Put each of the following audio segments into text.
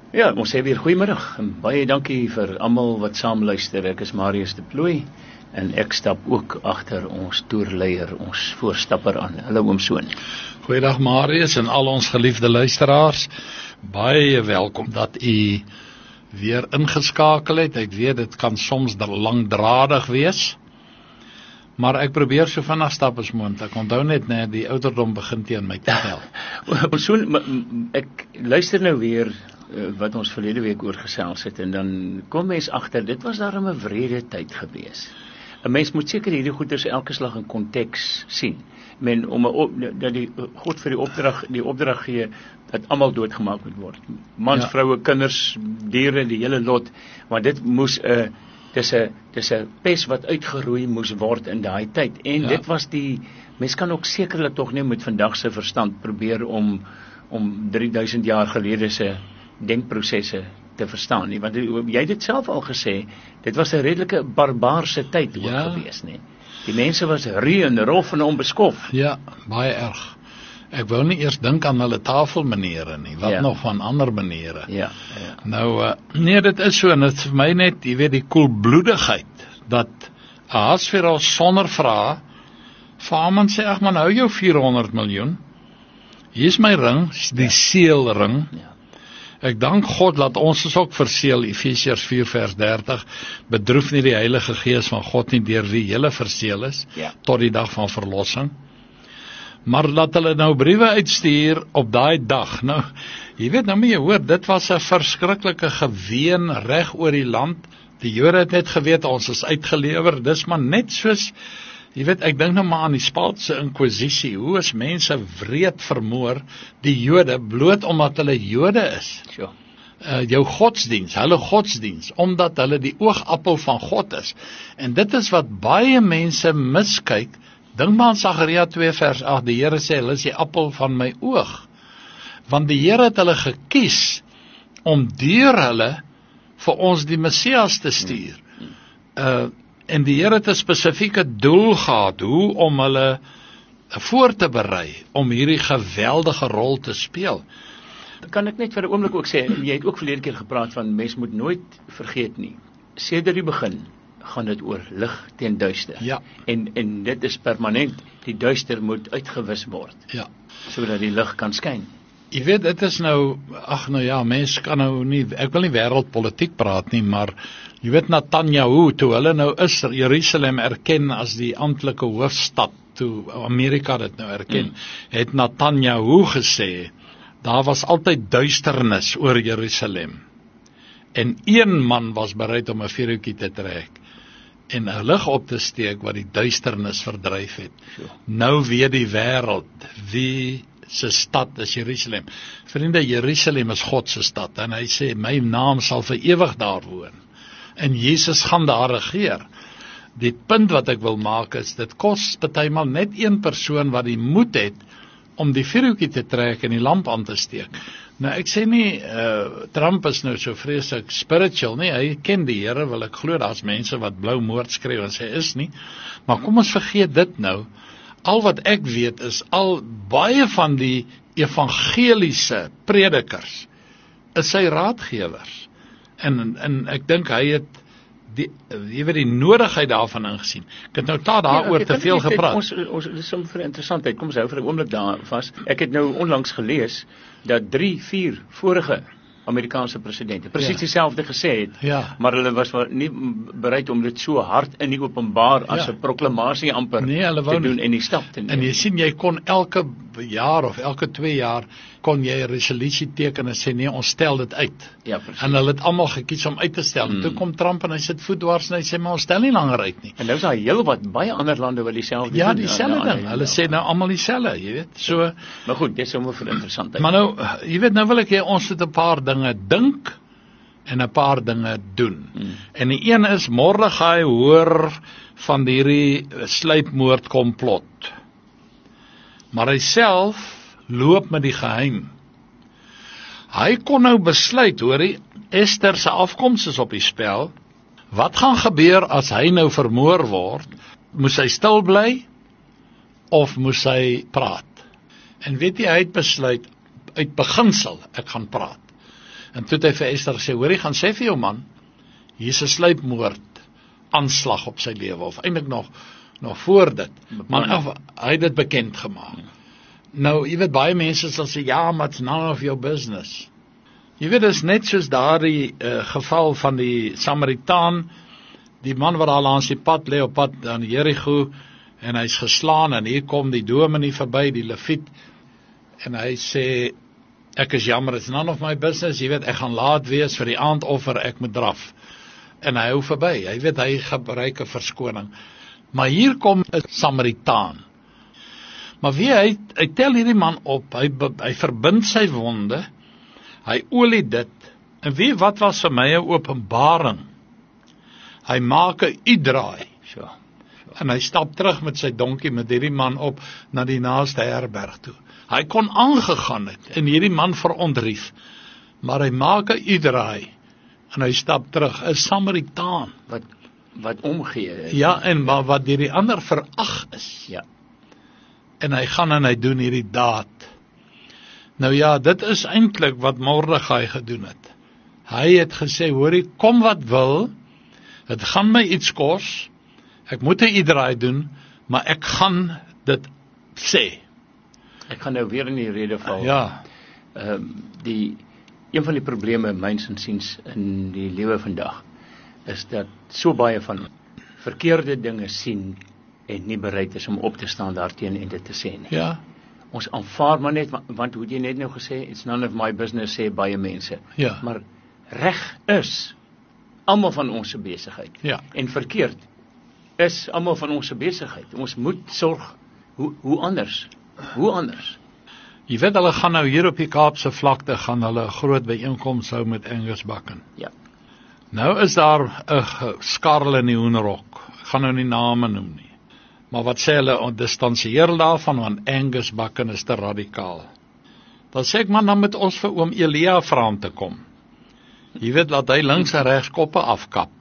Ja, ons sê weer goeiemiddag en baie dankie vir almal wat saam luister. Ek is Marius de Plooy en ek stap ook agter ons toerleier, ons voorstapper aan. Hallo oom Soon. Goeiedag Marius en al ons geliefde luisteraars. Baie welkom dat u weer ingeskakel het. Ek weet dit kan soms langdradig wees, maar ek probeer so vinnig stap as moontlik. Onthou net, die ouderdom begin teen my te tel. Oom Soon, ek luister nou weer wat ons verlede week oor gesels het en dan kom mens agter, dit was daarom 'n wrede tyd gewees. 'n Mens moet seker hierdie goeders elke slag in konteks sien. Men om dat die God vir die opdrag gee dat almal doodgemaak moet word. Mans, vroue, kinders, diere, die hele lot, want dit moes dis 'n pes wat uitgeroei moes word in daai tyd. En dit was mens kan ook sekerlik tog nie met vandag se verstand probeer om 3000 jaar gelede se denkprosesse te verstaan nie, want jy het dit self al gesê, dit was 'n redelike barbaarse tyd ook gewees, nie? Die mense was ruw en rof en onbeskof. Ja, baie erg. Ek wou nie eers dink aan hulle tafelmaniere nie, wat nog van ander maniere. Ja. Nou, nee, dit is so, en dit is vir my net, jy weet, die koelbloedigheid, dat Ahasveros sonder vrae, vir Haman sê, ag man, hou jou 400 miljoen, hier is my ring, die seelring. Ek dank God dat ons is ook verseël, Efesiërs 4 vers 30, bedroef nie die Heilige Gees van God nie, deur wie julle verseël is, tot die dag van verlossing. Maar dat hulle nou briewe uitstuur op daai dag, nou, jy weet nou moet jy hoor, dit was 'n verskriklike geween reg oor die land, die Jode het net geweet, ons is uitgelewer, dis maar net soos, jy weet, ek dink nou maar aan die Spaanse Inquisisie, hoe is mense wreed vermoor, die Jode, bloot omdat hulle Jode is. Jou godsdiens, hulle godsdiens, omdat hulle die oogappel van God is. En dit is wat baie mense miskyk. Dink maar aan Sagaria 2 vers 8, die Here sê, hulle is die appel van my oog. Want die Here het hulle gekies, om deur hulle, vir ons die Messias te stuur. En die Here het 'n spesifieke doel gehad, hoe om hulle voor te berei, om hierdie geweldige rol te speel. Kan ek net vir 'n oomblik ook sê, jy het ook verlede keer gepraat van, mens moet nooit vergeet nie, sedert die begin, gaan dit oor lig teen duister. En dit is permanent, die duister moet uitgewis word, sodat die lig kan skyn. Jy weet, dit is nou, mens kan nou nie, ek wil nie wêreldpolitiek praat nie, maar jy weet Netanyahu, toe hulle nou is Jerusalem erken as die amptelike hoofstad, toe Amerika dit nou erken, het Netanyahu gesê, daar was altyd duisternis oor Jerusalem. En een man was bereid om 'n vuurtjie te trek en 'n lig op te steek wat die duisternis verdryf het. Nou weet die wêreld wie se stad is Jerusalem. Vriende, Jerusalem is God se stad en hy sê, my naam sal vir ewig daar woon. En Jesus gaan daar regeer. Die punt wat ek wil maak is, dit kos partymal net een persoon wat die moed het om die vuurtjie te trek en die lamp aan te steek. Nou ek sê nie, Trump is nou so vreeslik spiritual nie, hy ken die Here, wil ek glo, daar's mense wat blou moord skreeu en sê is nie, maar kom ons vergeet dit nou. Al wat ek weet is, al baie van die evangeliese predikers is sy raadgewers. En ek dink hy het die nodigheid daarvan ingesien. Ek het nou daaroor te veel gepraat. Ons dis sommer vir interessantheid. Kom ons hou vir 'n oomblik daar vas. Ek het nou onlangs gelees dat 3-4 vorige Amerikaanse presidente presies dieselfde gesê het, maar hulle was nie bereid om dit so hard in die openbaar as 'n proklamasie amper te doen en die stap te neem. En jy sien, jy kon elke jaar of elke 2 jaar kon jy 'n resolusie teken en sê nee, ons stel dit uit. En hulle het almal gekies om uit te stel. Toe kom Trump en hy sit voet dwars en hy sê maar ons stel nie langer uit nie. En nou is daar heelwat baie ander lande wat dieselfde doen. Ja, dieselfde ding. Hulle sê nou almal dieselfde, jy weet. So, maar goed, dis sommer vir interessantheid. Maar nou, jy weet, nou wil ek hê ons moet 'n paar dinge dink en 'n paar dinge doen. En die een is Mordegai hoor van hierdie sluipmoordkomplot. Maar hy self loop met die geheim. Hy kon nou besluit, hoorie, Ester se afkoms is op die spel. Wat gaan gebeur as hy nou vermoor word? Moes hy stil bly of moes hy praat? En weet jy, hy het besluit uit beginsel, ek gaan praat. En toe het hy vir Esther gesê, hoor, gaan sê vir jou man, hier is 'n sluipmoord aanslag op sy lewe, of eintlik nog voor dit. Maar hy het dit bekend gemaak. Nou, jy weet, baie mense sal sê, ja, maar it's none of your business. Jy weet, dit is net soos daardie geval van die Samaritaan, die man wat daar langs die pad lê op pad aan Jerigo, en hy's geslaan, en hier kom die dominee verby, die leviet, en hy sê, ek is jammer, it's none of my business, jy weet, ek gaan laat wees vir die aandoffer, ek moet draf. En hy hou verby, hy weet, hy gebruik 'n verskoning. Maar hier kom 'n Samaritaan. Maar hy tel hierdie man op, hy verbind sy wonde, hy olie dit, en wat was vir my 'n openbaring? Hy maak 'n U-draai, en hy stap terug met sy donkie, met hierdie man op, na die naaste herberg toe. Hy kon aangegaan het, en hierdie man verontrief, maar hy maak 'n U-draai, en hy stap terug, 'n Samaritaan. Wat omgee. Ja, en wat deur die ander verag is. Ja. En hy gaan en hy doen hierdie daad. Nou ja, dit is eintlik wat Mordegai gedoen het. Hy het gesê, hoorie, kom wat wil, het gaan my iets kos, ek moet 'n U-draai doen, maar ek gaan dit sê. Ek gaan nou weer in die rede val. Ja. Een van die probleme, myns insiens, in die lewe vandag, is dat so baie van verkeerde dinge sien en nie bereid is om op te staan daarteen en dit te sê nie. Ja. Ons aanvaar maar net, want hoe het jy net nou gesê, it's none of my business, sê baie mense. Ja. Maar reg is almal van ons se besigheid. Ja. En verkeerd is almal van ons se besigheid. Ons moet sorg, hoe anders? Hoe anders? Jy weet, hulle gaan nou hier op die Kaapse vlakte, gaan hulle 'n groot byeenkoms hou met Angus Buchan. Ja. Nou is daar 'n skarrel in die hoenderhok. Ek gaan nou nie name noem nie. Maar wat sê hulle, distansieer daarvan, want Angus Buchan is te radikaal. Dan sê ek, man, dan moet ons vir oom Elia vra om te kom. Jy weet, laat hy links en regs koppe afkap.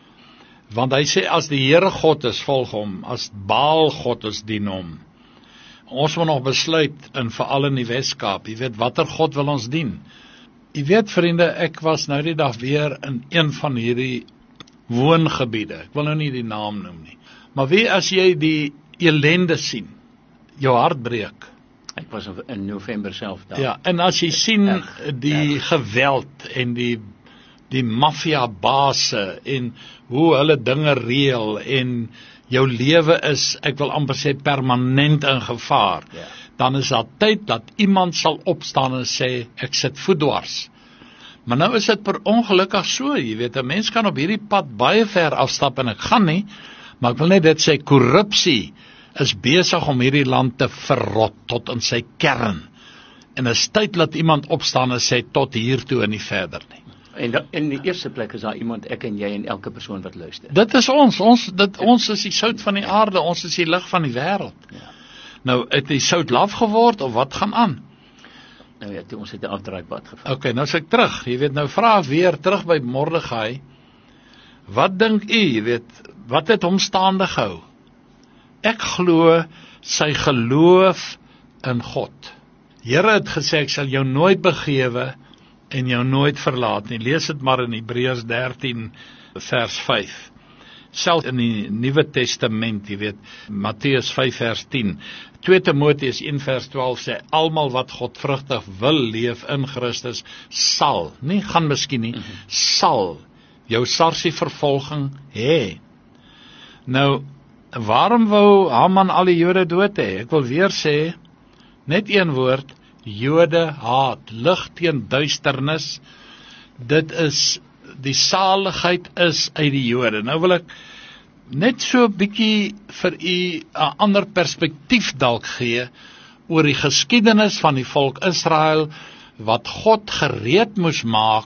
Want hy sê, as die Here God is, volg hom, as Baal God is, dien hom. Ons moet nog besluit, en veral in die Weskaap, jy weet, watter God wil ons dien? Jy weet, vriende, ek was nou die dag weer in een van hierdie woongebiede, ek wil nou nie die naam noem nie, maar as jy die ellende sien, jou hart breek. Ek was in November self daar. Ja, en as jy sien die geweld en die maffia-base en hoe hulle dinge reël en jou lewe is, ek wil amper sê, permanent in gevaar, dan is daar tyd dat iemand sal opstaan en sê, ek sit voetdwars. Maar nou is dit per ongelukkig so, jy weet, 'n mens kan op hierdie pad baie ver afstap, en ek gaan nie, maar ek wil net dit sê, korrupsie is besig om hierdie land te verrot tot in sy kern. En is tyd dat iemand opstaan en sê, tot hier toe en nie verder nie. En in die eerste plek is daar iemand, ek en jy en elke persoon wat luister. Dit is ons is die sout van die aarde, ons is die lig van die wêreld. Ja. Nou, het die sout laf geword, of wat gaan aan? Nou ja, ons het 'n afdraaipad gevat. Okay, nou is ek terug, jy weet, nou vra weer terug by Mordegai, wat dink u, jy weet, wat het hom staande gehou? Ek glo sy geloof in God. Here het gesê, ek sal jou nooit begewe en jou nooit verlaat nie. Lees dit maar in Hebreërs 13 vers 5. Selfs in die Nuwe Testament, jy weet, Matteus 5 vers 10. 2 Timoteus 1 vers 12 sê, almal wat godvrugtig wil leef in Christus, sal, nie gaan miskien nie, sal jou sarsie vervolging hê. Nou, waarom wou Haman al die Jode dood hê? Ek wil weer sê, net een woord, Jode haat, lig teen duisternis, dit is, die saligheid is uit die Jode. Nou wil ek net so 'n bietjie vir u 'n ander perspektief dalk gee oor die geskiedenis van die volk Israel, wat God gereed moes maak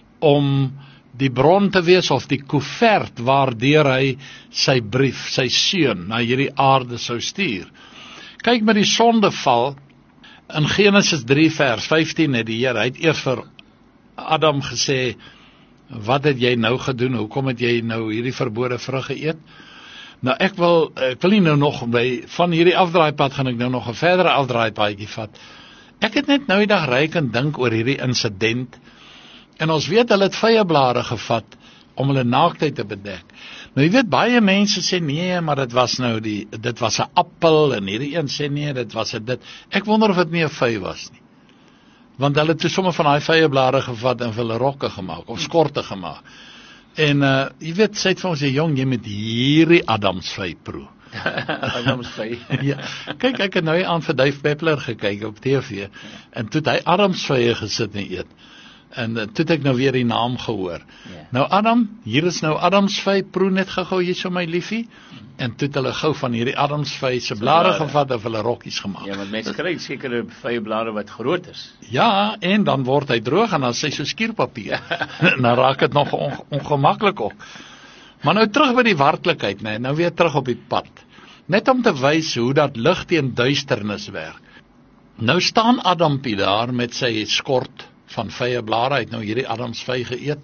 om die bron te wees, of die koevert waardeur hy sy brief, sy seun, na hierdie aarde sou stuur. Kyk, met die sondeval, in Genesis 3 vers 15 het die Here, hy het eers vir Adam gesê, wat het jy nou gedoen, hoekom het jy nou hierdie verbode vrug geëet? Nou ek wil nie nou nog van hierdie afdraaipad gaan ek nou nog 'n verdere afdraaipadjie vat. Ek het net nou die dag ryk en dink oor hierdie insident, En ons weet hulle het vyeblare gevat om hulle naaktheid te bedek. Nou jy weet, baie mense sê nee, maar dit was 'n appel, en hierdie een sê nee, dit was 'n dit. Ek wonder of dit nie 'n vy was nie. Want hulle het toe sommer van daai vyeblare gevat en vir hulle rokke gemaak, of skorte gemaak. En jy weet, sê het vir ons, jong, jy moet hierdie Adamsvy proe. Adamsvy. Ja, kyk, ek het nou aan vir Dave Peppler gekyk op TV, en toe het hy Adamsvye gesit en eet. En toe het ek nou weer die naam gehoor. Nou Adam, hier is nou Adamsvy, proe net gou hier so my liefie. En toe het hulle gou van hierdie Adamsvy se blare gevat en hulle rokkies gemaak. Ja, want mense kry sekere vyeblare wat groot is. Ja, en dan word hy droog en dan sê hy so skierpapier. Dan raak dit nog ongemaklik ook. Maar nou terug by die werklikheid, nee, nou weer terug op die pad. Net om te wys hoe dat lig teen duisternis werk. Nou staan Adampie daar met sy skort van vyeblare, hy het nou hierdie Adamsvy geëet.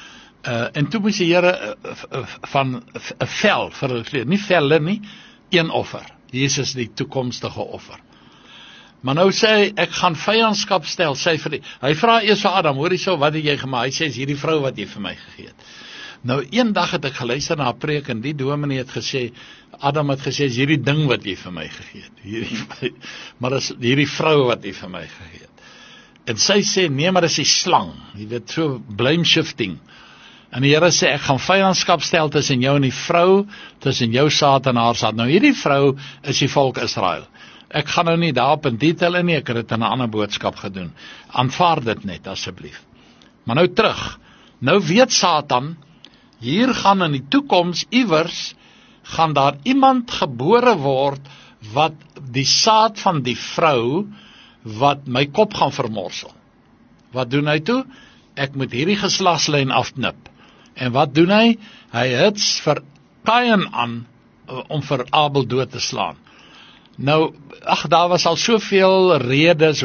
En toe moes die Here van 'n vel vir hulle kleed, nie velle nie, een offer. Jesus die toekomstige offer. Maar nou sê hy, ek gaan vyandskap stel, hy vra eers vir Adam, hoor hierso, wat het jy gemaak? Hy sê, is hierdie vrou wat jy vir my gegee het. Nou, eendag het ek geluister na 'n preek en die dominee het gesê, Adam het gesê, is hierdie ding wat jy vir my gegee het. Maar is hierdie vrou wat jy vir my gegee het. En sy sê, nee, maar is die slang. Jy weet, so blame shifting. En die Here sê, ek gaan vyandskap stel tussen jou en die vrou, tussen jou saad en haar saad. Nou, hierdie vrou is die volk Israel. Ek gaan nou nie daarop in detail in nie, ek het dit in 'n ander boodskap gedoen. Aanvaar dit net, asseblief. Maar nou terug. Nou weet Satan, hier gaan in die toekoms iewers, gaan daar iemand gebore word, wat die saad van die vrou, wat my kop gaan vermorsel. Wat doen hy toe? Ek moet hierdie geslagslyn afknip. En wat doen hy? Hy hits vir Kain aan, om vir Abel dood te slaan. Nou, daar was al soveel redes,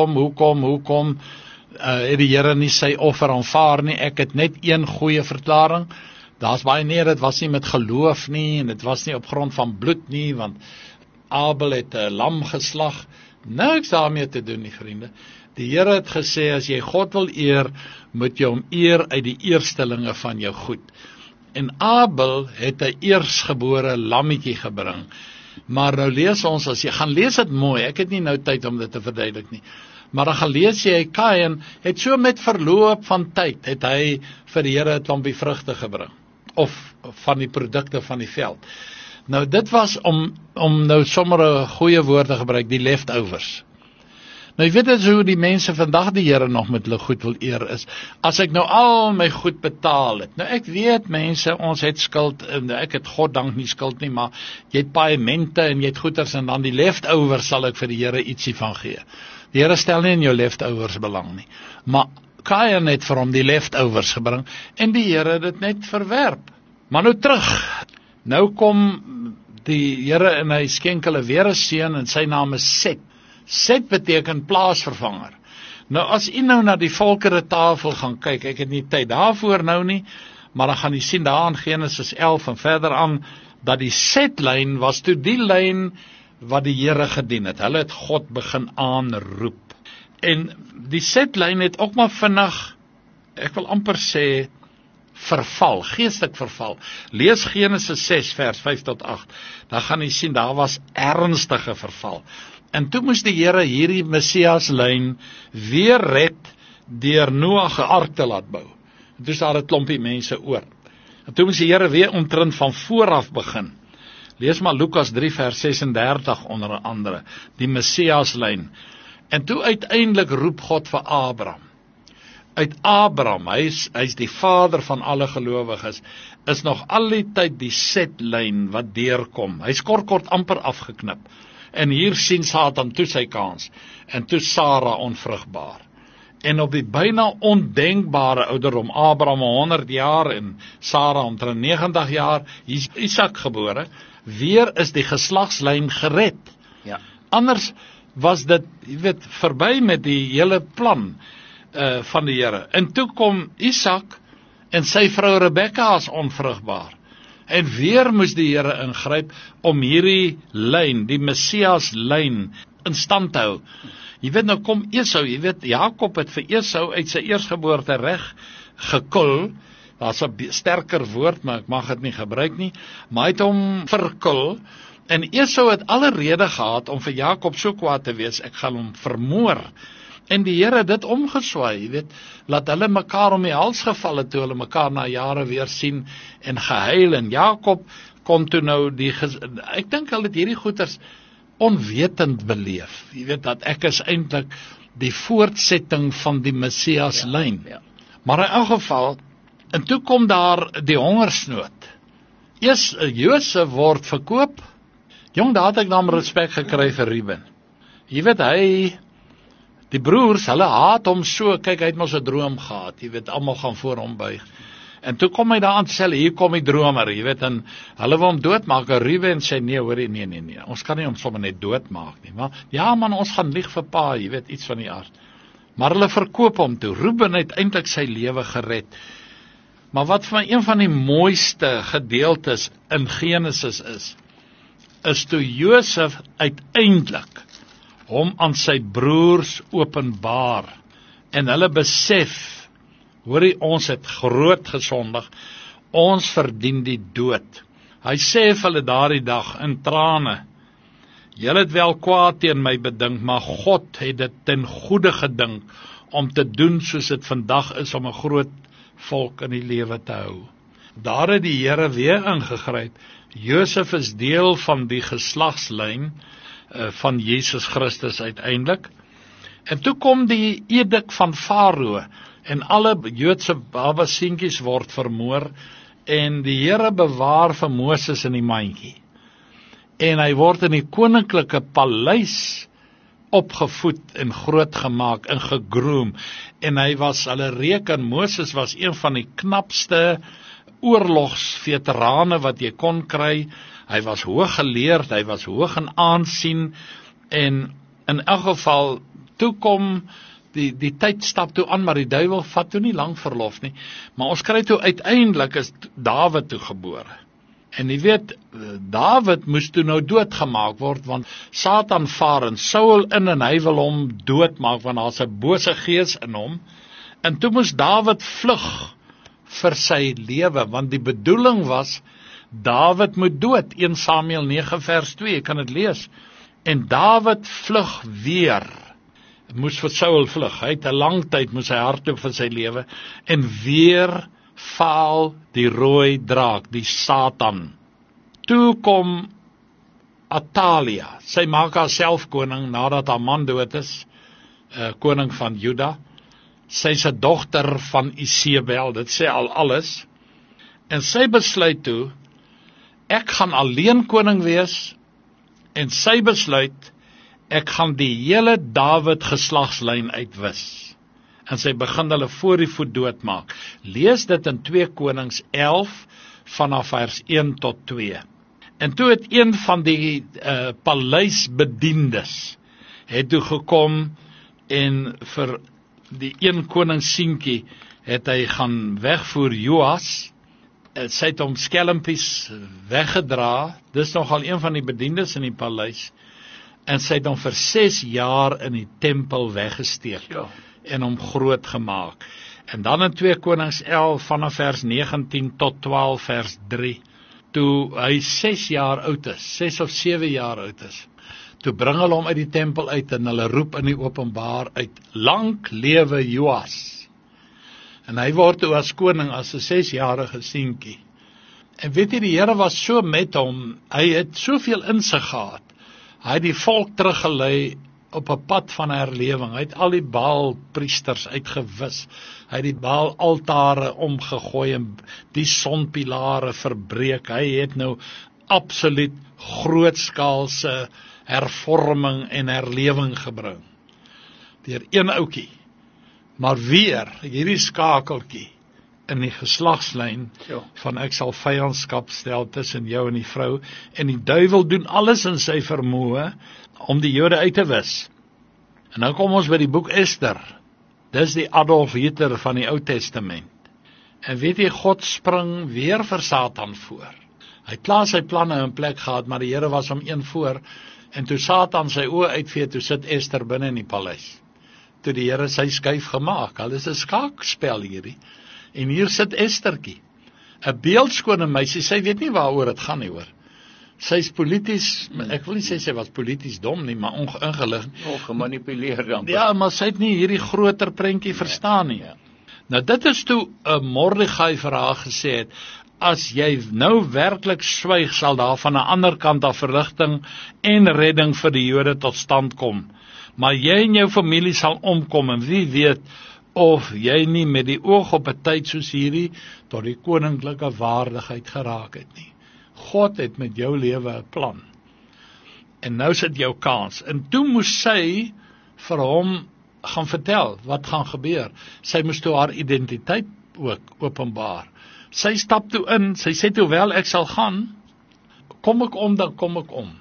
hoekom, het die Here nie sy offer aanvaar nie, ek het net een goeie verklaring, daar's baie nee, dit was nie met geloof nie, en dit was nie op grond van bloed nie, want Abel het 'n lam geslag, niks daarmee te doen nie, vriende. Die Here het gesê, as jy God wil eer, moet jy hom eer uit die eerstelinge van jou goed. En Abel het 'n eersgebore lammetjie gebring. Maar nou lees ons, as jy gaan lees dit mooi, ek het nie nou tyd om dit te verduidelik nie, maar dan gaan lees jy, Kain het so met verloop van tyd, het hy vir die Here 'n klompie vrugte gebring, of van die produkte van die veld. Nou dit was om nou sommer 'n goeie woord te gebruik, die leftovers. Nou jy weet dit is hoe die mense vandag die Here nog met hulle goed wil eer is, as ek nou al my goed betaal het. Nou ek weet mense, ons het skuld, en ek het God dank nie skuld nie, maar jy het paemente en jy het goeders, en dan die leftovers sal ek vir die Here ietsie van gee. Die Here stel nie in jou leftovers belang nie, maar Kain het vir hom die leftovers gebring, en die Here het dit net verwerp. Maar nou terug, nou kom die Here en hy skenk hulle weer 'n seun, en sy naam is Set. Set beteken plaasvervanger. Nou as u nou na die volkere tafel gaan kyk, ek het nie tyd daarvoor nou nie, maar dan gaan u sien daar in Genesis 11 en verder aan, dat die Setlyn was toe die lyn wat die Here gedien het. Hulle het God begin aanroep. En die Setlyn het ook maar vinnig, ek wil amper sê, verval, geestelik verval. Lees Genesis 6 vers 5 tot 8, dan gaan u sien, daar was ernstige verval. En toe moes die Here hierdie Messias lyn weer red deur Noag 'n ark te laat bou. En toe is daar 'n klompie mense oor. En toe moes die Here weer omtrent van vooraf begin. Lees maar Lukas 3 vers 36 onder andere, die Messias lyn. En toe uiteindelik roep God vir Abraham. Uit Abraham, hy's die vader van alle gelowiges, is nog al die tyd die Setlyn wat deurkom. Hy's kort amper afgeknip. En hier sien Satan toe sy kans, en toe Sara onvrugbaar. En op die byna ondenkbare ouderdom, Abraham 100 jaar en Sara omtrent 90 jaar, hier is Isak gebore, weer is die geslagslyn gered. Ja. Anders was dit, jy weet, verby met die hele plan van die Here. En toe kom Isak en sy vrou Rebekka as onvrugbaar. En weer moes die Here ingryp om hierdie lyn, die Messias lyn, in stand te hou. Jy weet, nou kom Esau, jy weet, Jakob het vir Esau uit sy eersgeboorte reg gekul, daar's 'n sterker woord, maar ek mag dit nie gebruik nie, maar hy het hom verkul, en Esau het alle rede gehad om vir Jakob so kwaad te wees, ek gaan hom vermoor. En die Here het dit omgeswaai, jy weet, laat hulle mekaar om die hals geval het, toe hulle mekaar na jare weer sien en gehuil, en Jakob kon toe nou ek dink hulle het hierdie goeters onwetend beleef, jy weet, dat ek is eintlik die voortsetting van die Messias lyn. Ja. Maar in elk geval, en toe kom daar die hongersnood. Eers Josef word verkoop. Jong, daar het ek dan respek gekry vir Reuben. Jy weet, die broers, hulle haat hom so, kyk, hy het mos 'n droom gehad, jy weet, almal gaan voor hom buig. En toe kom hy daar aan te sê, hier kom die dromer, jy weet, en hulle wil hom doodmaak, en Reuben sê, nee, hoorie, nee, ons kan nie hom sommer net doodmaak nie, maar, ja man, ons gaan lieg vir pa, jy weet, iets van die aard. Maar hulle verkoop hom toe. Reuben het eintlik sy lewe gered. Maar wat vir my een van die mooiste gedeeltes in Genesis is toe Josef uiteindelik hom aan sy broers openbaar, en hulle besef, hoorie, ons het groot gesondig, ons verdien die dood. Hy sê vir hulle daardie dag in trane, julle het wel kwaad teen my bedink, maar God het dit ten goeie gedink, om te doen soos dit vandag is, om 'n groot volk in die lewe te hou. Daar het die Here weer ingegryp. Josef is deel van die geslagslyn van Jesus Christus uiteindelik. En toe kom die edik van Farao, en alle Joodse babaseentjies word vermoor, en die Here bewaar vir Moses in die mandjie. En hy word in die koninklike paleis opgevoed en grootgemaak en gegroom, en hulle reken, Moses was een van die knapste oorlogsveterane wat jy kon kry. Hy was hooggeleerd, hy was hoog in aansien, en in elk geval, toe kom die tyd stap toe aan, maar die duiwel vat toe nie lang verlof nie, maar ons kry toe uiteindelik is Dawid toe gebore. En jy weet, Dawid moes toe nou doodgemaak word, want Satan vaar in Saul in, en hy wil hom doodmaak, want daar's 'n bose gees in hom, en toe moes Dawid vlug vir sy lewe, want die bedoeling was, Dawid moet dood, 1 Samuel 9 vers 2, jy kan dit lees, en Dawid vlug weer, moes vir Saul vlug, hy het 'n lang tyd, moes hy hardloop vir sy lewe, en weer faal die rooi draak, die Satan. Toe kom Atalia, sy maak haarself koning, nadat haar man dood is, koning van Juda, sy is 'n dogter van Isebel, dit sê al alles, en sy besluit toe, ek gaan alleen koning wees, en sy besluit, ek gaan die hele Dawid geslagslyn uitwis. En sy begin hulle voor die voet doodmaak. Lees dit in 2 Konings 11, vanaf vers 1 tot 2. En toe het een van die paleisbediendes, het toe gekom, en vir die 1 koningssientjie, het hy gaan wegvoer Joas, sy het hom skelmpies weggedra, dis nogal een van die bediendes in die paleis, en sy het hom vir 6 jaar in die tempel weggesteek, en hom groot gemaak. En dan in 2 Konings 11, vanaf vers 19 tot 12 vers 3, toe hy 6 jaar oud is, 6 of 7 jaar oud is, toe bring hulle hom uit die tempel uit, en hulle roep in die openbaar uit, lang lewe Joas. En hy word toe as koning, as 'n 6-jarige seentjie. En weet jy, die Here was so met hom, hy het soveel insig gehad, hy het die volk teruggelei op 'n pad van herlewing, hy het al die Baal priesters uitgewis, hy het die Baal altare omgegooi, en die sonpilare verbreek, hy het nou absoluut grootskaalse hervorming en herlewing gebring, deur een ouetjie, maar weer, hierdie skakeltjie, in die geslagslyn, van ek sal vyandskap stel tussen jou en die vrou, en die duiwel doen alles in sy vermoë, om die Jode uit te wis. En nou kom ons by die boek Ester, dis die Adolf Hitler van die Ou Testament, en weet jy, God spring weer vir Satan voor, hy het klaar sy planne in plek gehad, maar die Here was hom een voor, En toe Satan sy oë uitvee, toe sit Ester binne in die paleis. Toe die Here sy skuif gemaak, hulle is 'n skaakspel hierdie. En hier sit Estertjie, 'n beeldskone meisie, sy weet nie waaroor dit gaan nie hoor. Sy is polities, ek wil nie sê sy was polities dom nie, maar ingelig. Gemanipuleer dan. Ja, maar sy het nie hierdie groter prentjie verstaan nie. Nou dit is toe Mordegai vir haar gesê het, as jy nou werklik swyg, sal daar van 'n ander kant af verligting en redding vir die Jode tot stand kom. Maar jy en jou familie sal omkom, en wie weet of jy nie met die oog op 'n tyd soos hierdie tot die koninklike waardigheid geraak het nie. God het met jou lewe 'n plan. En nou sit jou kans. En toe moes sy vir hom gaan vertel wat gaan gebeur. Sy moes toe haar identiteit ook openbaar. Sy stap toe in, sy sê toe wel ek sal gaan, kom ek om, dan kom ek om.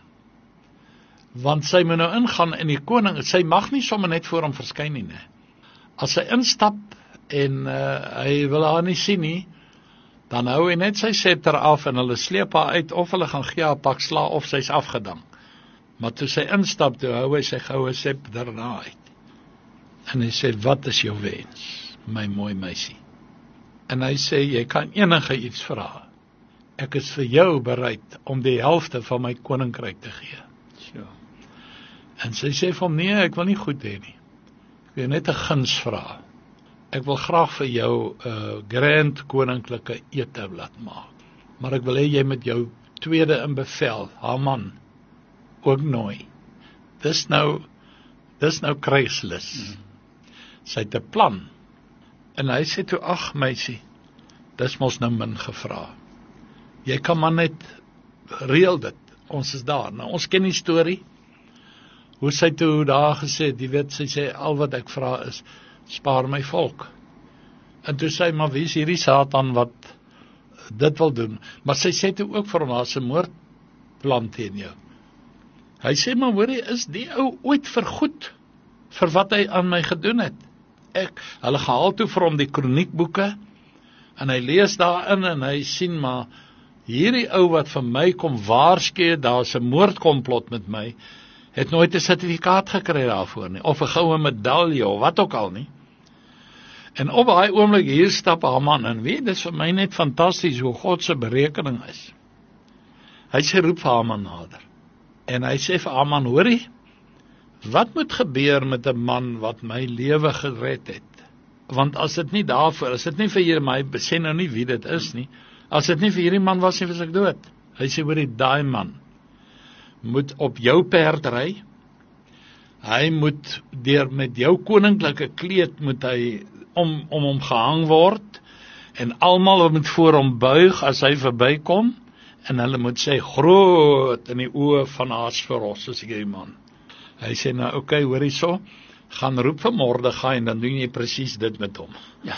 Want sy moet nou ingaan in die koning, sy mag nie sommer net voor hom verskyn nie. As sy instap en hy wil haar nie sien nie, dan hou hy net sy scepter af en hulle sleep haar uit, of hulle gaan gee haar pak sla, of sy's afgedank. Maar toe sy instap, toe hou hy sy goue scepter daarna uit. En hy sê, wat is jou wens, my mooi meisie? En hy sê, jy kan enige iets vra. Ek is vir jou bereid om die helfte van my koninkryk te gee. Sure. En sy sê vir hom, nee, ek wil nie goed hê nie. Ek wil net 'n guns vra. Ek wil graag vir jou 'n grand koninklike ete laat maak. Maar ek wil hê jy met jou tweede in bevel, haar man, ook nooi. Dis nou kruislus. Sy het 'n plan. En hy sê toe, ag meisie, dis mos nou min gevra. Jy kan maar net reël dit. Ons is daar. Nou ons ken die storie. Hoe sy toe daar gesê, jy weet, sy sê, al wat ek vra is, spaar my volk. En toe sê, maar wie is hierdie Satan wat dit wil doen? Maar sy sê toe ook vir hom, as 'n moordplan teen jou. Hy sê, maar hoor jy, is die ou ooit vergoed vir wat hy aan my gedoen het? Hulle gehaal toe vir hom die kroniekboeke, en hy lees daarin, en hy sien, maar hierdie ou wat vir my kom waarsku, daar is 'n moordkomplot met my, het nooit 'n sertifikaat gekry daarvoor nie, of 'n goue medalje, of wat ook al nie. En op daai oomblik hier stap Haman, en weet, dit is vir my net fantasties hoe God se berekening is. Hy sê, roep vir Haman nader. En hy sê vir Haman, hoorie, wat moet gebeur met 'n man wat my lewe gered het? Want as dit nie daarvoor, as dit nie vir hierdie, maar hy sê nou nie wie dit is nie, as dit nie vir hierdie man was nie, was ek dood. Hy sê, hoorie, daai man moet op jou perd ry, hy moet met jou koninklike kleed moet hy om hom gehang word, en almal moet voor hom buig as hy verbykom, en hulle moet sê, groot in die oë van Ahasveros, is hierdie man. Hy sê, nou oké, hoor hierso, gaan roep vir Mordegai, en dan doen jy presies dit met hom. Ja,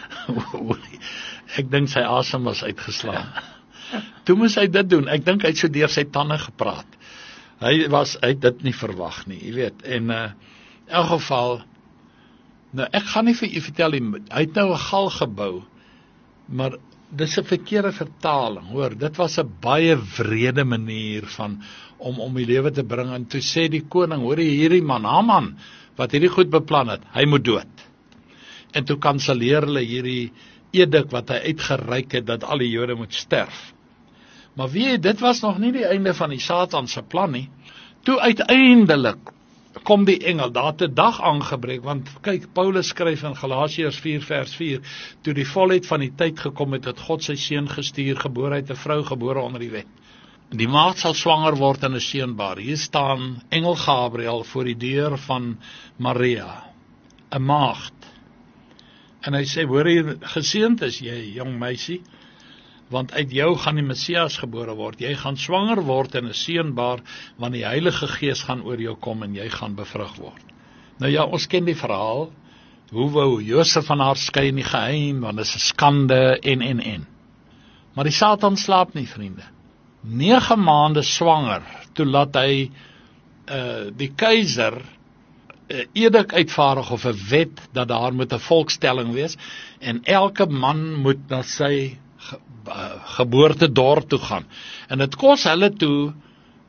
ek dink sy asem was uitgeslaan. Toe moes hy dit doen, ek dink hy het so deur sy tande gepraat. Hy het dit nie verwag nie, jy weet, en in elk geval, nou ek gaan nie vir u vertel, hy het nou 'n gal gebou, maar dis 'n verkeerde vertaling, hoor, dit was 'n baie wrede manier om die lewe te bring, en toe sê die koning, hoor hierdie man, Haman, wat hierdie goed beplan het, hy moet dood. En toe kanselleer hulle hierdie edik wat hy uitgereik het, dat al die Jode moet sterf. Maar dit was nog nie die einde van die Satan se plan nie. Toe uiteindelik kom die engel, daar het 'n dag aangebreek, want kyk, Paulus skryf in Galasiërs 4 vers 4, toe die volheid van die tyd gekom het, het God sy seun gestuur, gebore uit 'n vrou, gebore onder die wet. Die maagd sal swanger word en 'n seun baar. Hier staan engel Gabriël voor die deur van Maria, 'n maagd. En hy sê, hoor hier, geseënd is jy, jong meisie, want uit jou gaan die Messias gebore word. Jy gaan swanger word en 'n seun baar, want die Heilige Gees gaan oor jou kom en jy gaan bevrug word. Nou ja, ons ken die verhaal, hoe wou Josef van haar skei in die geheim, want dit is 'n skande en. Maar die Satan slaap nie, vriende. 9 maande swanger, toe laat hy die keiser edik uitvaardig of 'n wet, dat daar moet 'n volkstelling wees, en elke man moet na sy geboortedorp toe gaan. En dit kos hulle toe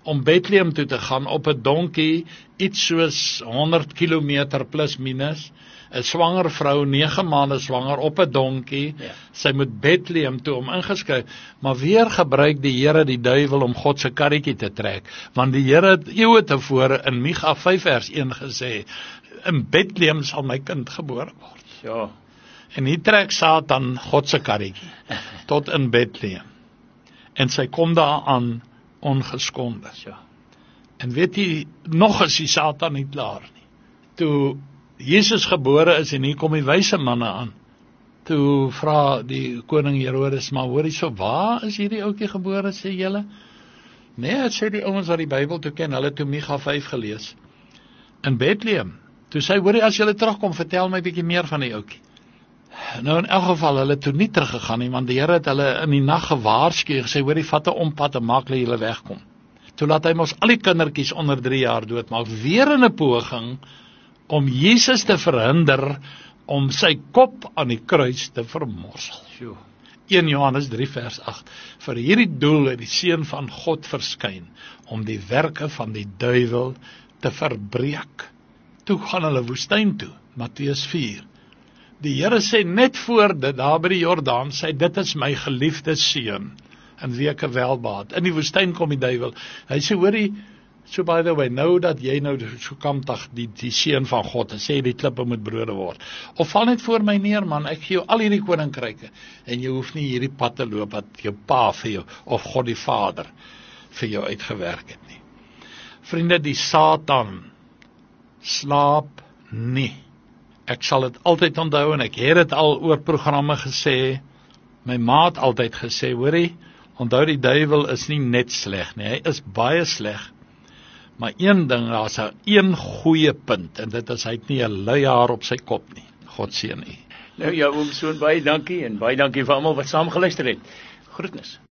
om Bethlehem toe te gaan op 'n donkie, iets soos 100 kilometer plus minus, 'n swanger vrou, 9 maande swanger op 'n donkie, sy moet Bethlehem toe om ingeskryf, maar weer gebruik die Here die duiwel om God se karretjie te trek, want die Here het eeue tevore in Micha 5 vers 1 gesê, in Bethlehem sal my kind gebore word. Ja. En hier trek Satan God se karretjie tot in Bethlehem. En sy kom daar aan ongeskonde. Ja. En weet jy, nog is die Satan nie klaar nie. Toe Jesus gebore is en hier kom die wyse manne aan, toe vra die koning Herodes, maar hoor hierso, waar is hierdie ouetjie gebore, sê julle? Nee, het sê die ouens wat die Bybel toe ken, hulle toe Micha 5 gelees. In Bethlehem. Toe sê, hoor jy, as julle terugkom, vertel my 'n bietjie meer van die ouetjie. Nou in elk geval, hulle toe nie teruggegaan nie, want die Here het hulle in die nag gewaarsku, gesê, hoor jy, vat 'n ompad en maak dat julle wegkom. Toe laat hy mos al die kindertjies onder 3 jaar doodmaak, weer in 'n poging om Jesus te verhinder om sy kop aan die kruis te vermorsel. 1 Johannes 3 vers 8. Vir hierdie doel het die Seun van God verskyn, om die werke van die duiwel te verbreek. Toe gaan hulle woestyn toe, Matteus 4. Die Here sê net voor dit, daar by die Jordaan, sê, dit is my geliefde seun, in wie ek welbaat. In die woestyn kom die duiwel. Hy sê, hoorie, so by the way, nou dat jy nou so kamtig die seun van God, en sê die klippe moet brode word. Of val net voor my neer, man, ek gee jou al hierdie koninkryke, en jy hoef nie hierdie pad te loop, wat jou pa vir jou, of God die Vader, vir jou uitgewerk het nie. Vriende, die Satan slaap nie. Ek sal dit altyd onthou, en ek het dit al oor programme gesê, my ma het altyd gesê, hoorie, onthou die duiwel is nie net sleg nie, hy is baie sleg, maar een ding, daar is 'n goeie punt, en dit is, hy het nie 'n lui haar op sy kop nie. God seën u. Nou ja, oom Soon, baie dankie, en baie dankie vir almal wat saam geluister het. Groetnis.